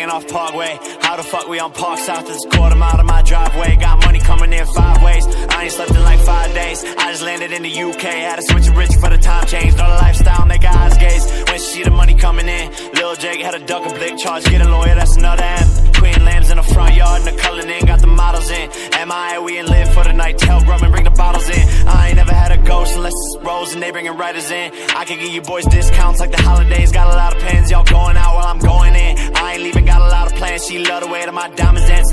hanging off Parkway. How the fuck we on Park South? It's a quarter mile to my driveway. Got money coming in 5 ways. I ain't slept in like 5 days. I just landed in the UK. Had to switch to rich for the time change. Know the lifestyle, make her eyes gaze. When she see the money coming in, Lil Jake had a duck a blick charge. Get a lawyer, that's another M. Queen lambs in the front yard and the Cullinan. Got the models in. MIA, we in live for the night. Tell Grumman, bring the bottles in. I ain't never had a ghost unless it's Rose and they bringing writers in. I can give you boys discounts like the holidays. Got a lot of pens, y'all going out while I'm going in. I ain't leaving, got a lot of plans. She love the way that my diamonds dance.